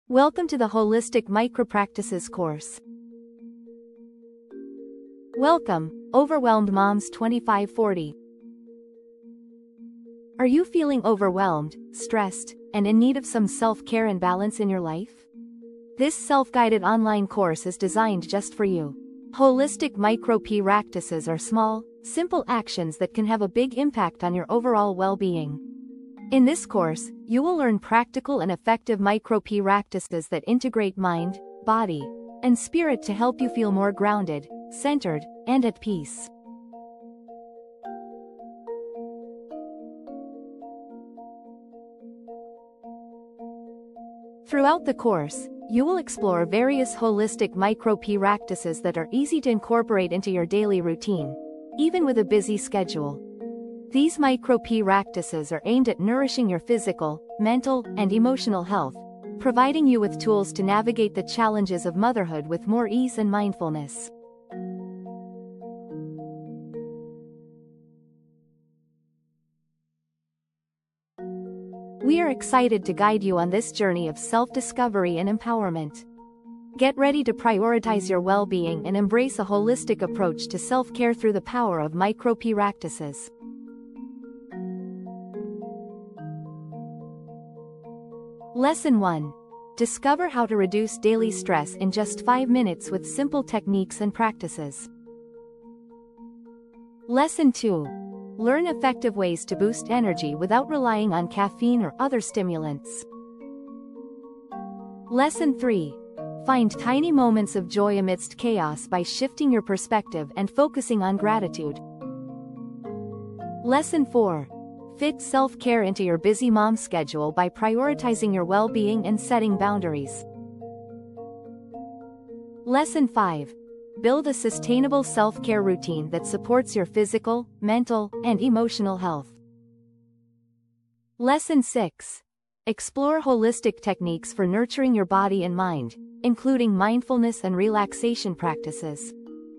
Welcome to the Holistic Micropractices course. Welcome, Overwhelmed Moms 2540. Are you feeling overwhelmed, stressed, and in need of some self-care and balance in your life? This self-guided online course is designed just for you. Holistic micropractices are small, simple actions that can have a big impact on your overall well-being. In this course, you will learn practical and effective micropractices that integrate mind, body, and spirit to help you feel more grounded, centered, and at peace. Throughout the course, you will explore various holistic micropractices that are easy to incorporate into your daily routine, even with a busy schedule. These micropractices are aimed at nourishing your physical, mental, and emotional health, providing you with tools to navigate the challenges of motherhood with more ease and mindfulness. We are excited to guide you on this journey of self-discovery and empowerment. Get ready to prioritize your well-being and embrace a holistic approach to self-care through the power of micropractices. Lesson 1. Discover how to reduce daily stress in just 5 minutes with simple techniques and practices. Lesson 2. Learn effective ways to boost energy without relying on caffeine or other stimulants. Lesson 3. Find tiny moments of joy amidst chaos by shifting your perspective and focusing on gratitude. Lesson 4. Fit self-care into your busy mom schedule by prioritizing your well-being and setting boundaries. Lesson 5. Build a sustainable self-care routine that supports your physical, mental, and emotional health. Lesson 6. Explore holistic techniques for nurturing your body and mind, including mindfulness and relaxation practices.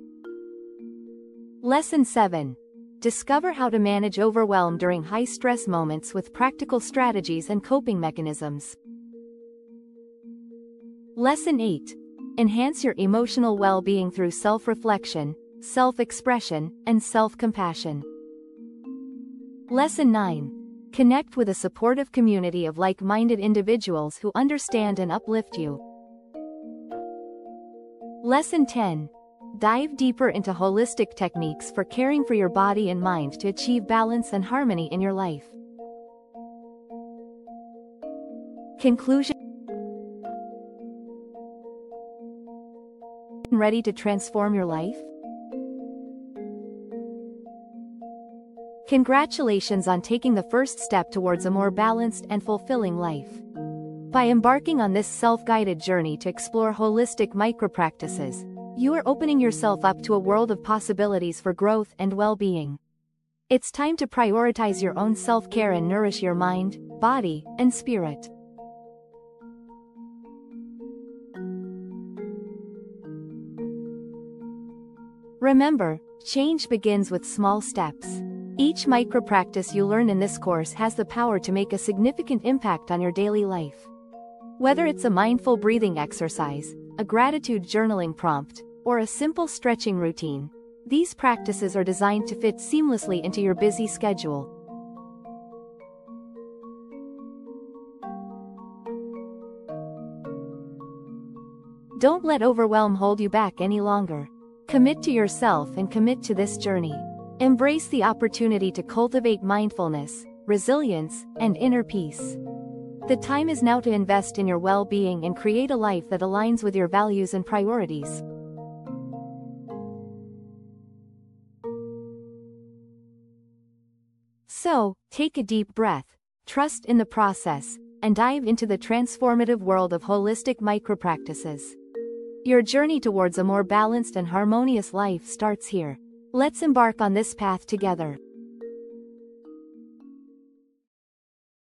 Lesson 7. Discover how to manage overwhelm during high-stress moments with practical strategies and coping mechanisms. Lesson 8. Enhance your emotional well-being through self-reflection, self-expression, and self-compassion. Lesson 9. Connect with a supportive community of like-minded individuals who understand and uplift you. Lesson 10. Dive deeper into holistic techniques for caring for your body and mind to achieve balance and harmony in your life. Conclusion. Ready to transform your life? Congratulations on taking the first step towards a more balanced and fulfilling life. By embarking on this self-guided journey to explore holistic micropractices, you are opening yourself up to a world of possibilities for growth and well-being. It's time to prioritize your own self-care and nourish your mind, body, and spirit. Remember, change begins with small steps. Each micropractice you learn in this course has the power to make a significant impact on your daily life. Whether it's a mindful breathing exercise, a gratitude journaling prompt, or a simple stretching routine, these practices are designed to fit seamlessly into your busy schedule. Don't let overwhelm hold you back any longer. Commit to yourself and commit to this journey. Embrace the opportunity to cultivate mindfulness, resilience, and inner peace. The time is now to invest in your well-being and create a life that aligns with your values and priorities. So, take a deep breath, trust in the process, and dive into the transformative world of holistic micropractices. Your journey towards a more balanced and harmonious life starts here. Let's embark on this path together.